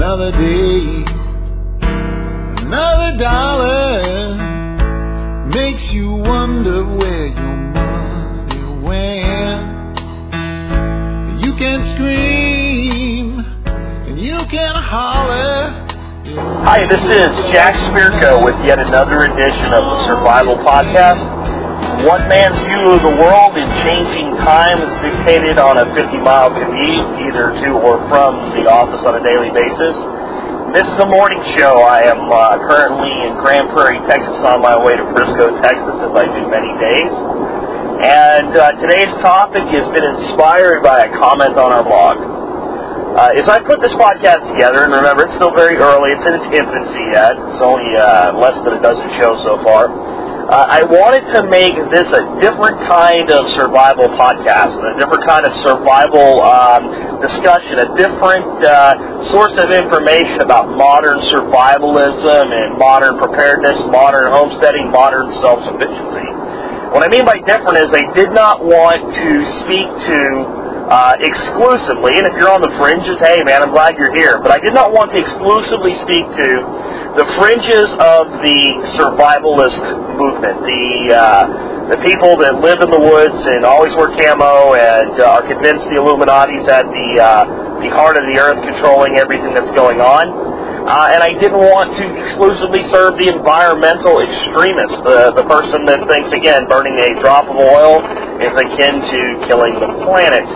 Another day, another dollar makes you wonder where your money went. You can scream and you can holler. Hi, this is Jack Spirko with yet another edition of the Survival Podcast. One man's view of the world in changing times dictated on a 50-mile commute, either to or from the office on a daily basis. This is a morning show. I am currently in Grand Prairie, Texas, on my way to Frisco, Texas, as I do many days. And today's topic has been inspired by a comment on our blog. As I put this podcast together, and remember, it's still very early, it's in its infancy yet, it's only less than a dozen shows so far, I wanted to make this a different kind of survival podcast, a different kind of survival discussion, a different source of information about modern survivalism and modern preparedness, modern homesteading, modern self-sufficiency. What I mean by different is I did not want to speak to exclusively, and if you're on the fringes, hey man, I'm glad you're here, but I did not want to exclusively speak to the fringes of the survivalist movement, the people that live in the woods and always wear camo and are convinced the Illuminati's at the heart of the earth controlling everything that's going on. And I didn't want to exclusively serve the environmental extremist, the person that thinks, again, burning a drop of oil is akin to killing the planet.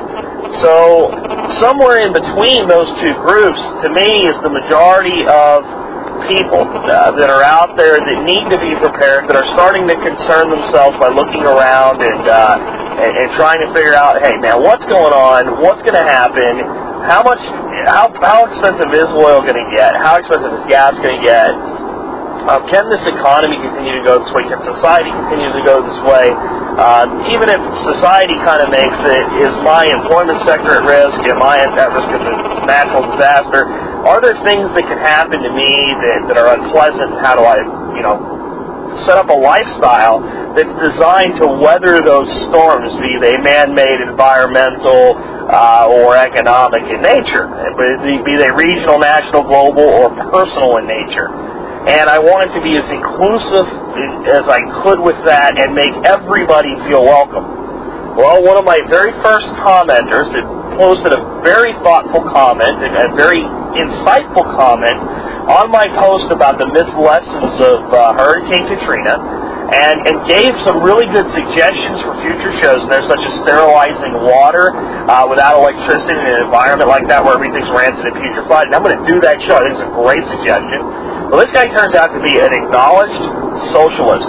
So somewhere in between those two groups, to me, is the majority of people that are out there that need to be prepared, that are starting to concern themselves by looking around and trying to figure out, hey, man, what's going on? What's going to happen? How expensive is oil going to get? How expensive is gas going to get? Can this economy continue to go this way? Can society continue to go this way? Even if society kind of makes it, is my employment sector at risk? Am I at risk of a natural disaster? Are there things that can happen to me that are unpleasant? How do I, set up a lifestyle that's designed to weather those storms, be they man-made, environmental, or economic in nature, be they regional, national, global, or personal in nature. And I wanted to be as inclusive as I could with that and make everybody feel welcome. Well, one of my very first commenters that posted a very thoughtful comment, a very insightful comment on my post about the missed lessons of Hurricane Katrina, and gave some really good suggestions for future shows in there, such as sterilizing water without electricity in an environment like that where everything's rancid and putrefied. And I'm going to do that show. I think it's a great suggestion. Well, this guy turns out to be an acknowledged socialist.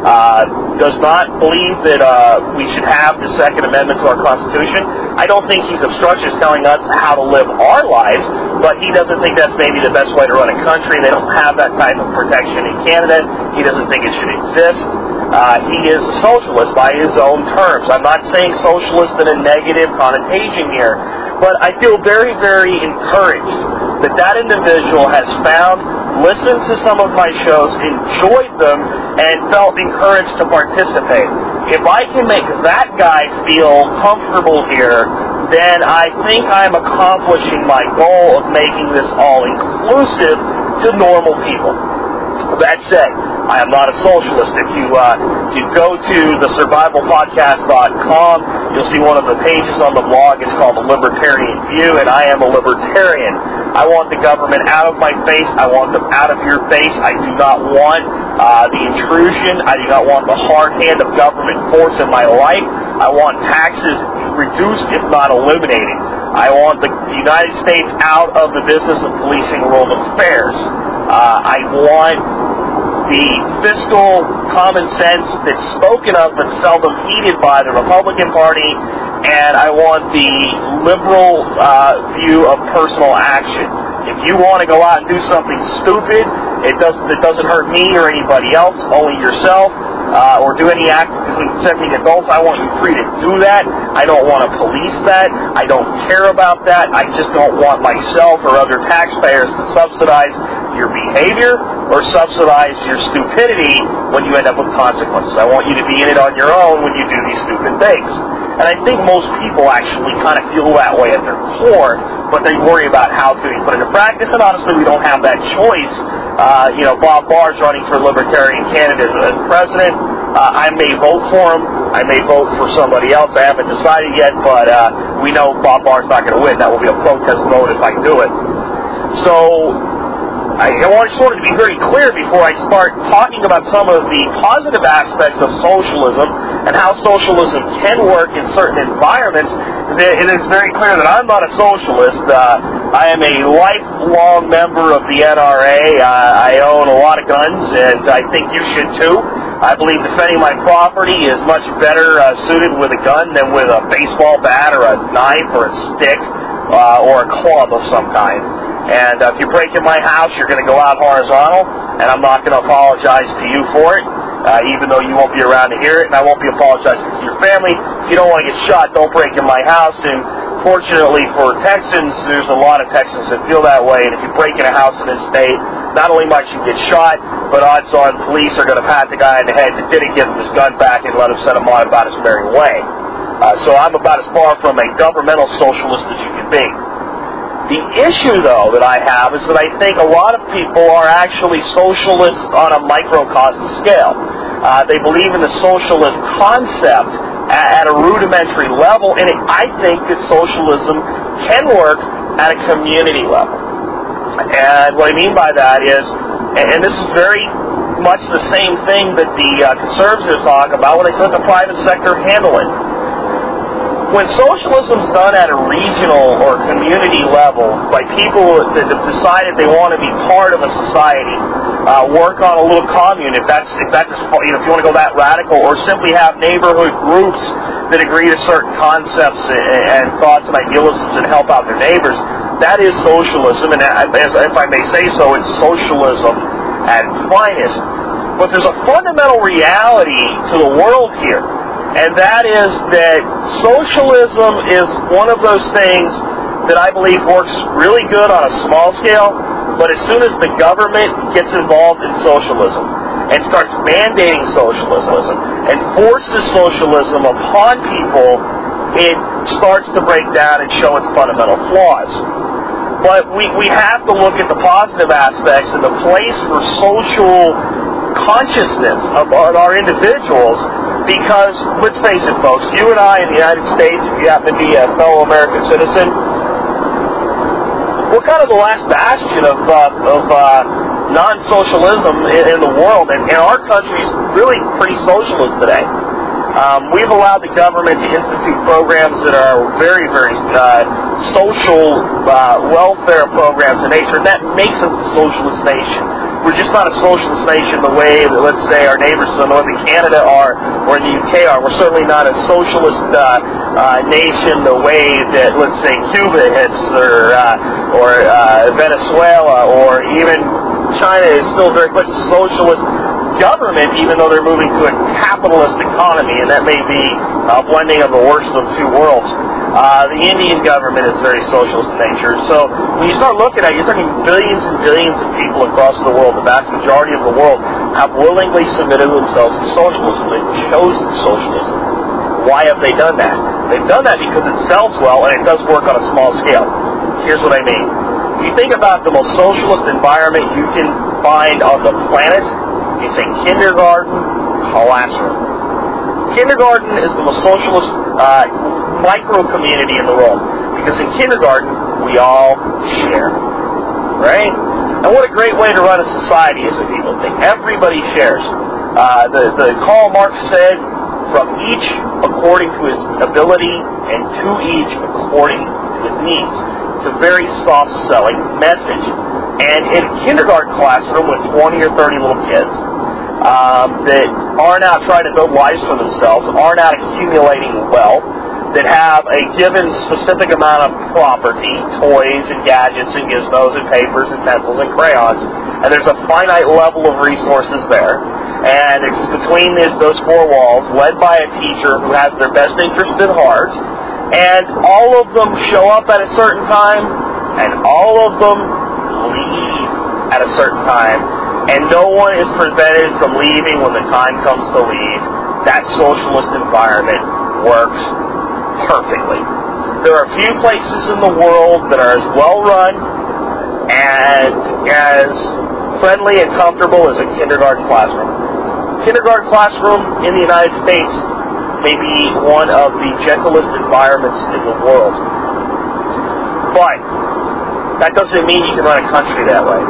Does not believe that we should have the Second Amendment to our Constitution. I don't think he's obstructionist telling us how to live our lives, but he doesn't think that's maybe the best way to run a country. They don't have that type of protection in Canada. He doesn't think it should exist. He is a socialist by his own terms. I'm not saying socialist in a negative connotation here, but I feel very, very encouraged that individual has listened to some of my shows, enjoyed them, and felt encouraged to participate. If I can make that guy feel comfortable here, then I think I'm accomplishing my goal of making this all inclusive to normal people. That said, I am not a socialist. If you go to thesurvivalpodcast.com, you'll see one of the pages on the blog is called The Libertarian View, and I am a libertarian. I want the government out of my face. I want them out of your face. I do not want the intrusion. I do not want the hard hand of government force in my life. I want taxes reduced, if not eliminated. I want the United States out of the business of policing world affairs. I want the fiscal common sense that's spoken of but seldom heeded by the Republican Party, and I want the liberal view of personal action. If you want to go out and do something stupid, it doesn't hurt me or anybody else, only yourself, or do any act between consenting adults, I want you free to do that. I don't want to police that. I don't care about that. I just don't want myself or other taxpayers to subsidize your behavior or subsidize your stupidity when you end up with consequences. I want you to be in it on your own when you do these stupid things. And I think most people actually kind of feel that way at their core, but they worry about how it's going to be put into practice, and honestly, we don't have that choice. Bob Barr's running for Libertarian candidate as president. I may vote for him. I may vote for somebody else. I haven't decided yet, but we know Bob Barr's not going to win. That will be a protest vote if I do it. So I just wanted to be very clear before I start talking about some of the positive aspects of socialism and how socialism can work in certain environments. It is very clear that I'm not a socialist. I am a lifelong member of the NRA. I own a lot of guns, and I think you should too. I believe defending my property is much better suited with a gun than with a baseball bat or a knife or a stick or a club of some kind. And if you break in my house, you're going to go out horizontal, and I'm not going to apologize to you for it, even though you won't be around to hear it, and I won't be apologizing to your family. If you don't want to get shot, don't break in my house. And fortunately for Texans, there's a lot of Texans that feel that way, and if you break in a house in this state, not only might you get shot, but odds are the police are going to pat the guy in the head that didn't give him his gun back and let him send him on about his merry way. So I'm about as far from a governmental socialist as you can be. The issue, though, that I have is that I think a lot of people are actually socialists on a microcosm scale. They believe in the socialist concept at a rudimentary level, and I think that socialism can work at a community level. And what I mean by that is, and this is very much the same thing that the conservatives talk about when they say the private sector handle it. When socialism is done at a regional or community level by people that have decided they want to be part of a society, work on a little commune, if you want to go that radical, or simply have neighborhood groups that agree to certain concepts and thoughts and idealisms and help out their neighbors, that is socialism, and if I may say so, it's socialism at its finest. But there's a fundamental reality to the world here. And that is that socialism is one of those things that I believe works really good on a small scale, but as soon as the government gets involved in socialism and starts mandating socialism and forces socialism upon people, it starts to break down and show its fundamental flaws. But we have to look at the positive aspects and the place for social consciousness of our individuals. Because, let's face it, folks, you and I in the United States, if you happen to be a fellow American citizen, we're kind of the last bastion of non-socialism in the world, and our country is really pretty socialist today. We've allowed the government to institute programs that are very, very social welfare programs in nature, and that makes us a socialist nation. We're just not a socialist nation the way that, let's say, our neighbors in northern Canada are, or in the UK are. We're certainly not a socialist nation the way that, let's say, Cuba is, or Venezuela, or even China is still very much a socialist government, even though they're moving to a capitalist economy, and that may be a blending of the worst of two worlds. The Indian government is very socialist in nature. So when you start looking at it, you're talking billions and billions of people across the world. The vast majority of the world have willingly submitted themselves to socialism. They've chosen socialism. Why have they done that? They've done that because it sells well and it does work on a small scale. Here's what I mean. If you think about the most socialist environment you can find on the planet, it's a kindergarten classroom. Kindergarten is the most socialist micro-community in the world. Because in kindergarten, we all share. Right? And what a great way to run a society is, if people think. Everybody shares. The Karl Marx said, from each according to his ability and to each according to his needs. It's a very soft-selling message. And in a kindergarten classroom with 20 or 30 little kids that aren't out trying to build lives for themselves, aren't out accumulating wealth, that have a given specific amount of property, toys and gadgets and gizmos and papers and pencils and crayons, and there's a finite level of resources there, and it's between those four walls, led by a teacher who has their best interest at heart, and all of them show up at a certain time, and all of them leave at a certain time, and no one is prevented from leaving when the time comes to leave. That socialist environment works perfectly. There are a few places in the world that are as well run and as friendly and comfortable as a kindergarten classroom. Kindergarten classroom in the United States may be one of the gentlest environments in the world. But that doesn't mean you can run a country that way.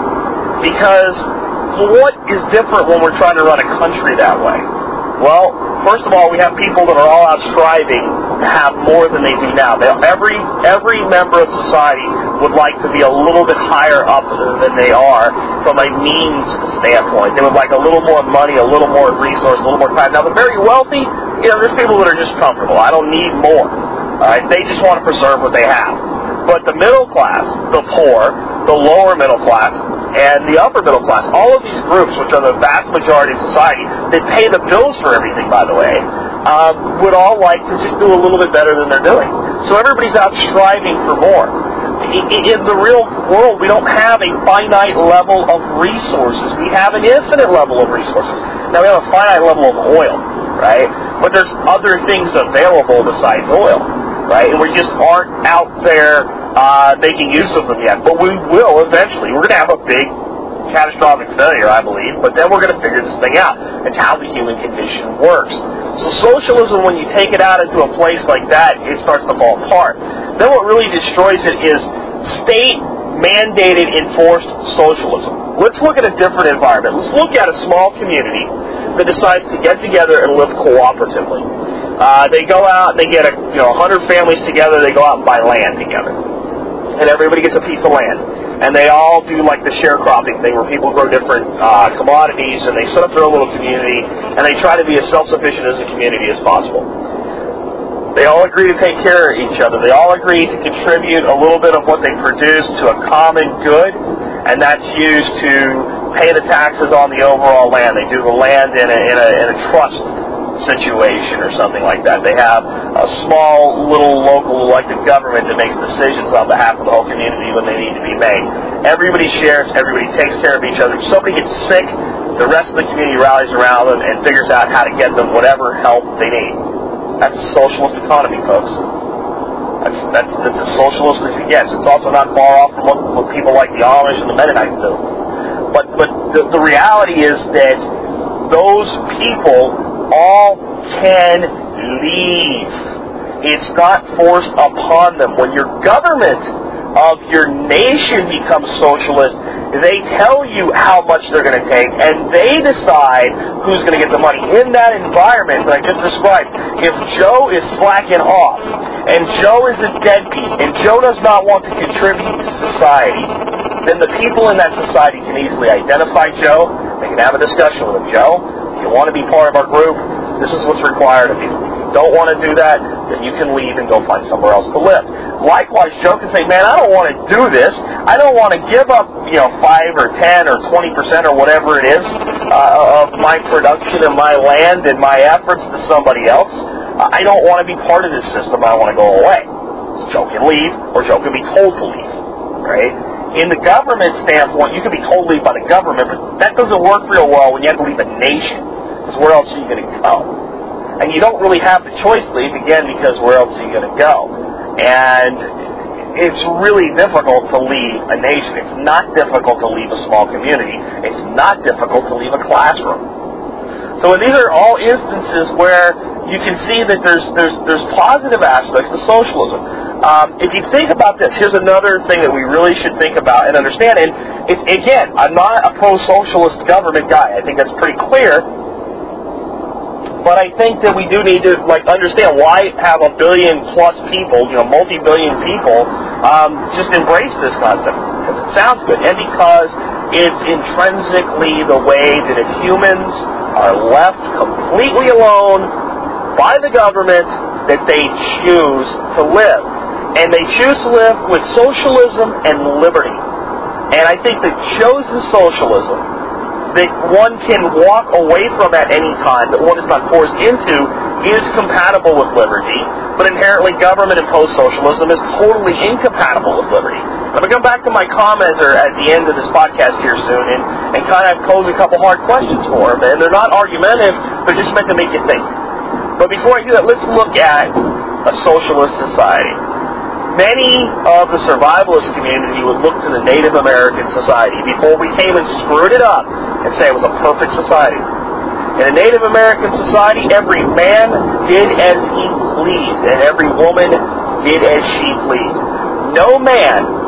Because what is different when we're trying to run a country that way? Well, first of all, we have people that are all out striving to have more than they do now. Every member of society would like to be a little bit higher up than they are from a means standpoint. They would like a little more money, a little more resource, a little more time. Now, the very wealthy, there's people that are just comfortable. I don't need more. All right? They just want to preserve what they have. But the middle class, the poor, the lower middle class, and the upper middle class, all of these groups, which are the vast majority of society, that pay the bills for everything, by the way, would all like to just do a little bit better than they're doing. So everybody's out striving for more. In the real world, we don't have a finite level of resources. We have an infinite level of resources. Now, we have a finite level of oil, right? But there's other things available besides oil, right? And we just aren't out there making use of them yet. But we will eventually. We're going to have a big catastrophic failure, I believe, but then we're going to figure this thing out. It's how the human condition works. So socialism, when you take it out into a place like that, it starts to fall apart. Then what really destroys it is state-mandated, enforced socialism. Let's look at a different environment. Let's look at a small community that decides to get together and live cooperatively. They go out, they get 100 families together, they go out and buy land together. And everybody gets a piece of land. And they all do like the sharecropping thing where people grow different commodities and they set up their own little community and they try to be as self-sufficient as a community as possible. They all agree to take care of each other. They all agree to contribute a little bit of what they produce to a common good, and that's used to pay the taxes on the overall land. They do the land in a trust situation or something like that. They have a small little local elected government that makes decisions on behalf of the whole community when they need to be made. Everybody shares, everybody takes care of each other. If somebody gets sick, the rest of the community rallies around them and figures out how to get them whatever help they need. That's a socialist economy, folks. That's as socialist as it gets. It's also not far off from what people like the Amish and the Mennonites do. But the reality is that those people all can leave. It's not forced upon them. When your government of your nation becomes socialist, they tell you how much they're going to take, and they decide who's going to get the money. In that environment that I just described, if Joe is slacking off, and Joe is a deadbeat, and Joe does not want to contribute to society, then the people in that society can easily identify Joe. They can have a discussion with him. Joe, if you want to be part of our group, this is what's required of you. If you don't want to do that, then you can leave and go find somewhere else to live. Likewise, Joe can say, man, I don't want to do this. I don't want to give up, 5 or 10 or 20% or whatever it is of my production and my land and my efforts to somebody else. I don't want to be part of this system. I want to go away. So Joe can leave, or Joe can be told to leave, right? In the government standpoint, you can be told to leave by the government, but that doesn't work real well when you have to leave a nation. Because where else are you going to go? And you don't really have the choice to leave, again, because where else are you going to go? And it's really difficult to leave a nation. It's not difficult to leave a small community. It's not difficult to leave a classroom. So these are all instances where you can see that there's positive aspects to socialism. If you think about this, here's another thing that we really should think about and understand. And it's, again, I'm not a pro-socialist government guy. I think that's pretty clear. But I think that we do need to understand why have 1 billion plus people, multi-billion people, just embrace this concept. Because it sounds good, and because it's intrinsically the way that if humans are left completely alone by the government, that they choose to live. And they choose to live with socialism and liberty. And I think that chosen socialism that one can walk away from at any time, that one is not forced into, is compatible with liberty, but inherently government-imposed socialism is totally incompatible with liberty. I'm going to come back to my commenter at the end of this podcast here soon and kind of pose a couple hard questions for him. And they're not argumentative, they're just meant to make you think. But before I do that, let's look at a socialist society. Many of the survivalist community would look to the Native American society before we came and screwed it up and say it was a perfect society. In a Native American society, every man did as he pleased, and every woman did as she pleased. No man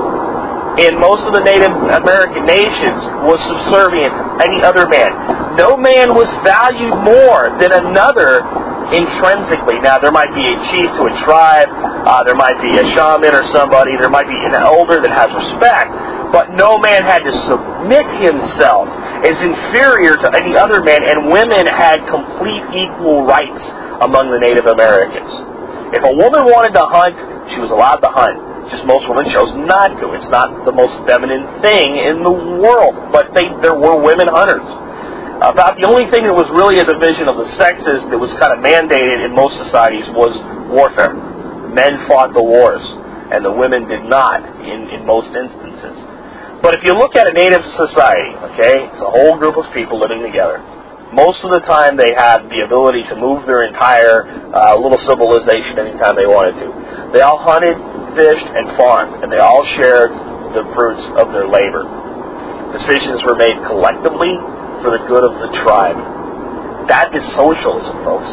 in most of the Native American nations was subservient to any other man. No man was valued more than another intrinsically. Now, there might be a chief to a tribe, there might be a shaman or somebody, there might be an elder that has respect, but no man had to submit himself as inferior to any other man, and women had complete equal rights among the Native Americans. If a woman wanted to hunt, she was allowed to hunt. Just most women chose not to. It's not the most feminine thing in the world, but there were women hunters. About the only thing that was really a division of the sexes that was kind of mandated in most societies was warfare. Men fought the wars, and the women did not in most instances. But if you look at a native society, okay, it's a whole group of people living together. Most of the time they had the ability to move their entire little civilization anytime they wanted to. They all hunted, fished, and farmed, and they all shared the fruits of their labor. Decisions were made collectively for the good of the tribe. That is socialism, folks.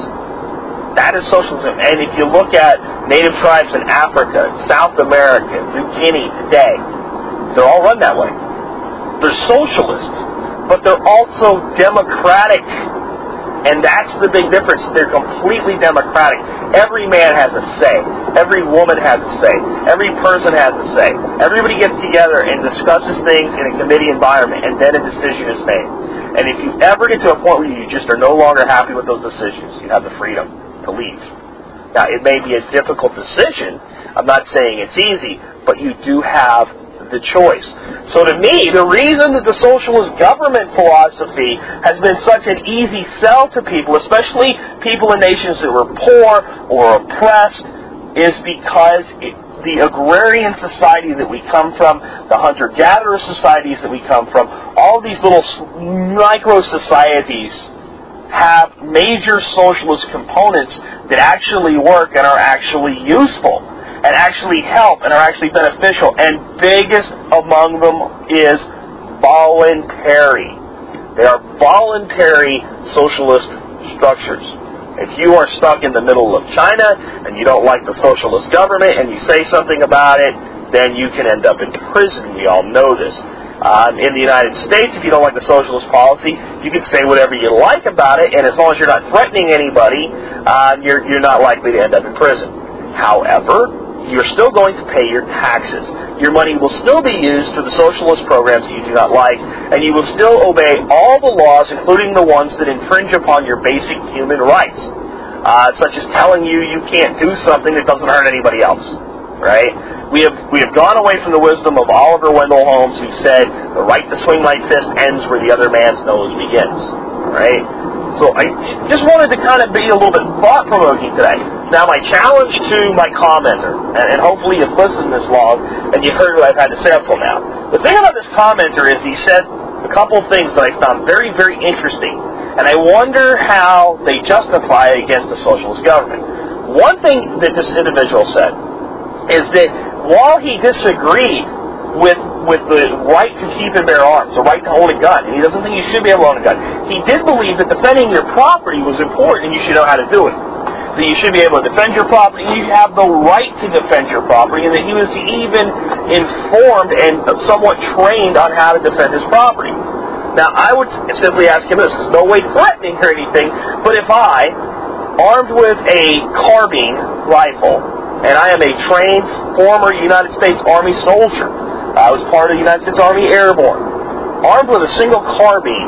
That is socialism. And if you look at native tribes in Africa, South America, New Guinea today, they're all run that way. They're socialist, but they're also democratic. And that's the big difference. They're completely democratic. Every man has a say. Every woman has a say. Every person has a say. Everybody gets together and discusses things in a committee environment, and then a decision is made. And if you ever get to a point where you just are no longer happy with those decisions, you have the freedom to leave. Now, it may be a difficult decision. I'm not saying it's easy, but you do have the choice. So to me, the reason that the socialist government philosophy has been such an easy sell to people, especially people in nations that were poor or oppressed, is because the agrarian society that we come from, the hunter-gatherer societies that we come from, all these little micro-societies have major socialist components that actually work and are actually useful and actually help and are actually beneficial. And biggest among them is voluntary. They are voluntary socialist structures. If you are stuck in the middle of China and you don't like the socialist government and you say something about it, then you can end up in prison. We all know this. In the United States, if you don't like the socialist policy, you can say whatever you like about it, and as long as you're not threatening anybody, you're not likely to end up in prison. However, you're still going to pay your taxes. Your money will still be used for the socialist programs that you do not like, and you will still obey all the laws, including the ones that infringe upon your basic human rights, such as telling you can't do something that doesn't hurt anybody else. Right? We have gone away from the wisdom of Oliver Wendell Holmes, who said, "The right to swing my fist ends where the other man's nose begins." Right? So I just wanted to kind of be a little bit thought-provoking today. Now, my challenge to my commenter, and hopefully you've listened this long and you've heard what I've had to say up till now. The thing about this commenter is he said a couple of things that I found very, very interesting, and I wonder how they justify it against the socialist government. One thing that this individual said is that while he disagreed with the right to keep and bear arms, the right to hold a gun, and he doesn't think you should be able to own a gun, he did believe that defending your property was important and you should know how to do it. That you should be able to defend your property, you have the right to defend your property, and that he was even informed and somewhat trained on how to defend his property. Now, I would simply ask him this. There's no way threatening or anything, but if I, armed with a carbine rifle, and I am a trained former United States Army soldier. I was part of the United States Army Airborne. Armed with a single carbine,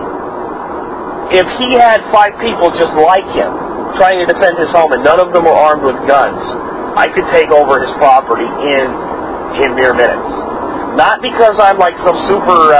if he had 5 people just like him trying to defend his home and none of them were armed with guns, I could take over his property in mere minutes. Not because I'm like some super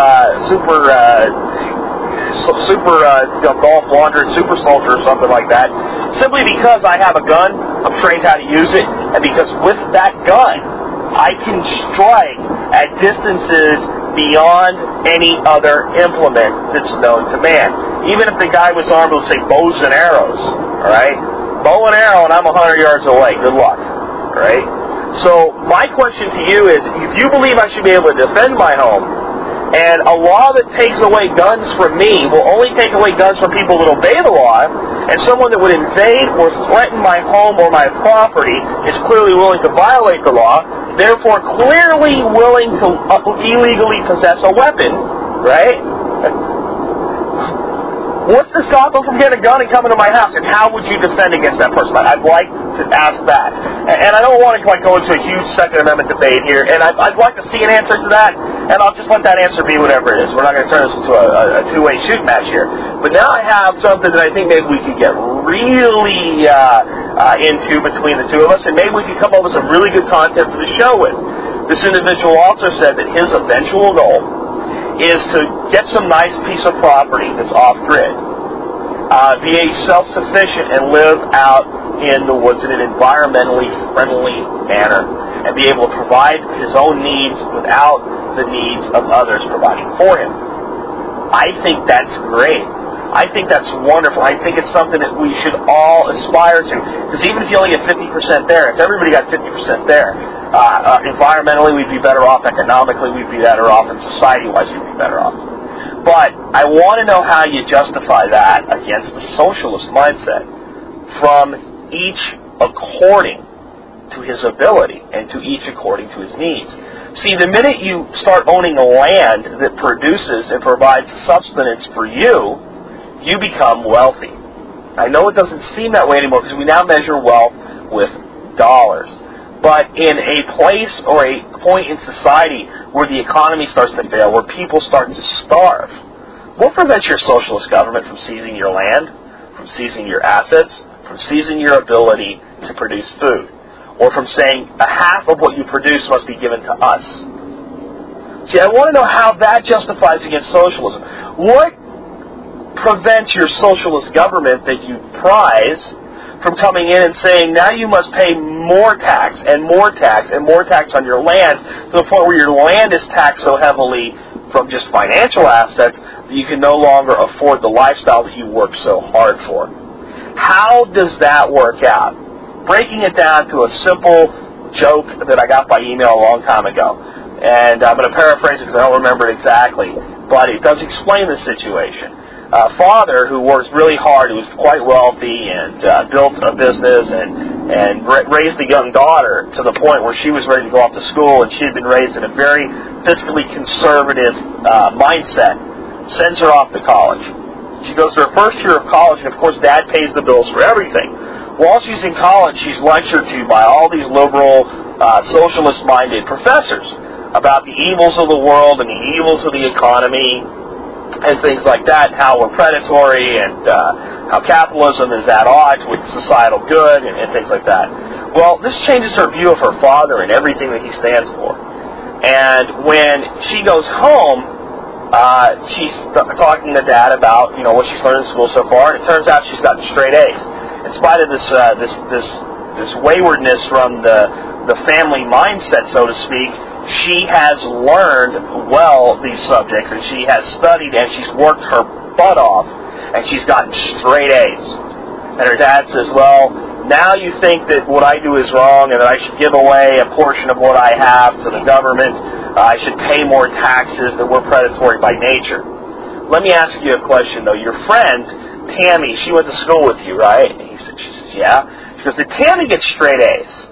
Dolph Lundgren super soldier or something like that. Simply because I have a gun, I'm trained how to use it, and because with that gun, I can strike at distances beyond any other implement that's known to man. Even if the guy was armed with, say, bows and arrows, alright? Bow and arrow, and I'm 100 yards away. Good luck. right? So my question to you is, if you believe I should be able to defend my home, and a law that takes away guns from me will only take away guns from people that obey the law, and someone that would invade or threaten my home or my property is clearly willing to violate the law, therefore clearly willing to illegally possess a weapon, right? What's to stop them from getting a gun and coming to my house? And how would you defend against that person? I'd like to ask that. And I don't want to go into a huge Second Amendment debate here. And I'd like to see an answer to that. And I'll just let that answer be whatever it is. We're not going to turn this into a two-way shoot match here. But now I have something that I think maybe we could get really into between the two of us. And maybe we could come up with some really good content for the show with. This individual also said that his eventual goal is to get some nice piece of property that's off-grid, be self-sufficient and live out in the woods in an environmentally friendly manner, and be able to provide his own needs without the needs of others providing for him. I think that's great. I think that's wonderful. I think it's something that we should all aspire to. Because even if you only get 50% there, if everybody got 50% there, environmentally we'd be better off, economically we'd be better off, and society-wise we'd be better off. But I want to know how you justify that against the socialist mindset, from each according to his ability and to each according to his needs. See, the minute you start owning land that produces and provides sustenance for you, you become wealthy. I know it doesn't seem that way anymore because we now measure wealth with dollars. But in a place or a point in society where the economy starts to fail, where people start to starve, what prevents your socialist government from seizing your land, from seizing your assets, from seizing your ability to produce food, or from saying a half of what you produce must be given to us? See, I want to know how that justifies against socialism. What prevents your socialist government that you prize from coming in and saying, now you must pay more tax and more tax and more tax on your land, to the point where your land is taxed so heavily from just financial assets that you can no longer afford the lifestyle that you work so hard for? How does that work out? Breaking it down to a simple joke that I got by email a long time ago. And I'm going to paraphrase it because I don't remember it exactly, but it does explain the situation. A father who works really hard, who was quite wealthy and built a business and raised a young daughter to the point where she was ready to go off to school, and she had been raised in a very fiscally conservative mindset, sends her off to college. She goes to her first year of college, and of course Dad pays the bills for everything. While she's in college, she's lectured to by all these liberal, socialist-minded professors about the evils of the world and the evils of the economy, and things like that, how we're predatory, and how capitalism is at odds with societal good, and things like that. Well, this changes her view of her father and everything that he stands for. And when she goes home, she's talking to Dad about, what she's learned in school so far, and it turns out she's gotten straight A's. In spite of this waywardness from the family mindset, so to speak, she has learned well these subjects, and she has studied, and she's worked her butt off, and she's gotten straight A's. And her dad says, well, now you think that what I do is wrong, and that I should give away a portion of what I have to the government. I should pay more taxes, that we're predatory by nature. Let me ask you a question, though. Your friend, Tammy, she went to school with you, right? And she says, yeah. She goes, did Tammy get straight A's?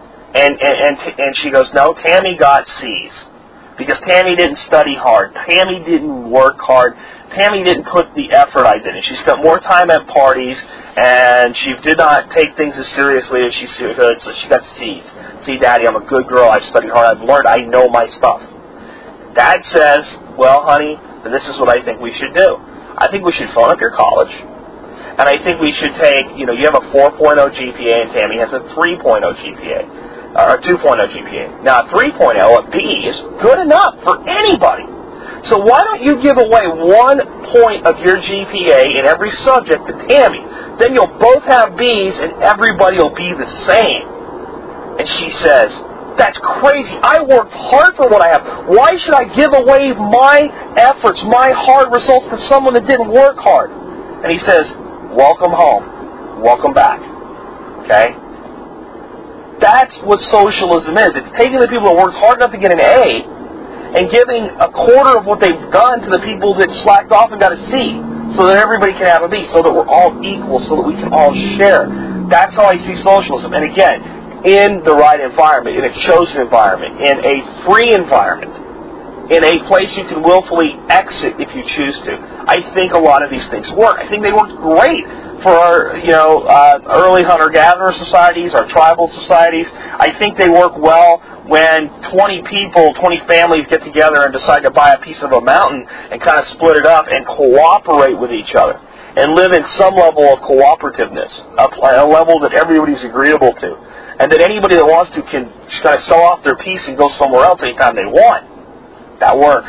And she goes, no, Tammy got C's. Because Tammy didn't study hard. Tammy didn't work hard. Tammy didn't put the effort I did. And she spent more time at parties, and she did not take things as seriously as she should, so she got C's. See, Daddy, I'm a good girl. I've studied hard. I've learned. I know my stuff. Dad says, well, honey, this is what I think we should do. I think we should phone up your college. And I think we should take, you have a 4.0 GPA, and Tammy has a 3.0 GPA. Or 2.0 GPA. Now, 3.0, a B, is good enough for anybody. So why don't you give away 1 point of your GPA in every subject to Tammy? Then you'll both have B's, and everybody will be the same. And she says, that's crazy. I worked hard for what I have. Why should I give away my efforts, my hard results to someone that didn't work hard? And he says, welcome home. Welcome back. Okay? That's what socialism is. It's taking the people that worked hard enough to get an A and giving a quarter of what they've done to the people that slacked off and got a C, so that everybody can have a B, so that we're all equal, so that we can all share. That's how I see socialism. And again, in the right environment, in a chosen environment, in a free environment, in a place you can willfully exit if you choose to. I think a lot of these things work. I think they worked great for our, early hunter-gatherer societies, our tribal societies. I think they work well when 20 people, 20 families get together and decide to buy a piece of a mountain and kind of split it up and cooperate with each other and live in some level of cooperativeness, a level that everybody's agreeable to, and that anybody that wants to can just kind of sell off their piece and go somewhere else anytime they want. That works.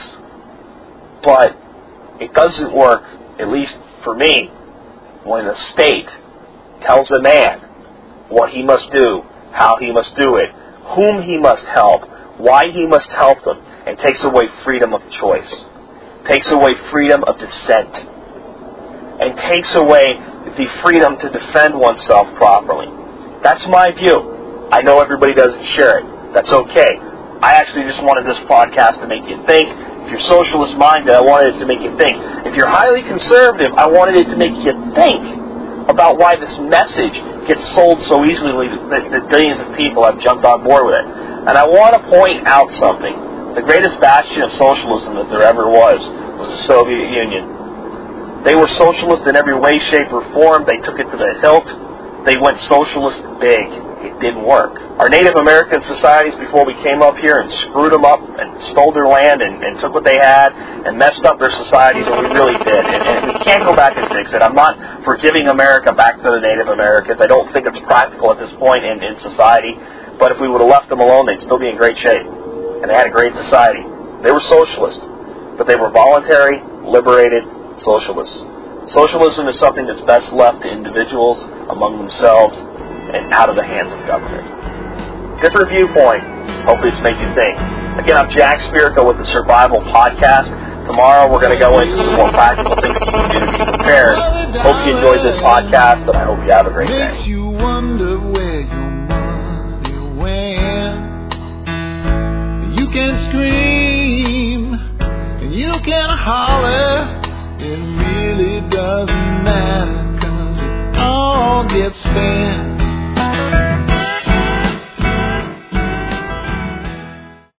But it doesn't work, at least for me, when the state tells a man what he must do, how he must do it, whom he must help, why he must help them, and takes away freedom of choice, takes away freedom of dissent, and takes away the freedom to defend oneself properly. That's my view. I know everybody doesn't share it. That's okay. I actually just wanted this podcast to make you think. If you're socialist-minded, I wanted it to make you think. If you're highly conservative, I wanted it to make you think about why this message gets sold so easily that billions of people have jumped on board with it. And I want to point out something. The greatest bastion of socialism that there ever was the Soviet Union. They were socialist in every way, shape, or form. They took it to the hilt. They went socialist big. It didn't work. Our Native American societies before we came up here and screwed them up and stole their land and took what they had and messed up their societies, and we really did. And we can't go back and fix it. I'm not for giving America back to the Native Americans. I don't think it's practical at this point in society. But if we would have left them alone, they'd still be in great shape. And they had a great society. They were socialist, but they were voluntary, liberated socialists. Socialism is something that's best left to individuals among themselves and out of the hands of government. Different viewpoint. Hopefully it's made you think. Again, I'm Jack Spirko with the Survival Podcast. Tomorrow we're going to go into some more practical things that you can do to be prepared. Hope you enjoyed this podcast, and I hope you have a great day. Makes you wonder where your money went. You can scream and you can holler. It really doesn't matter, 'cause it all gets spent.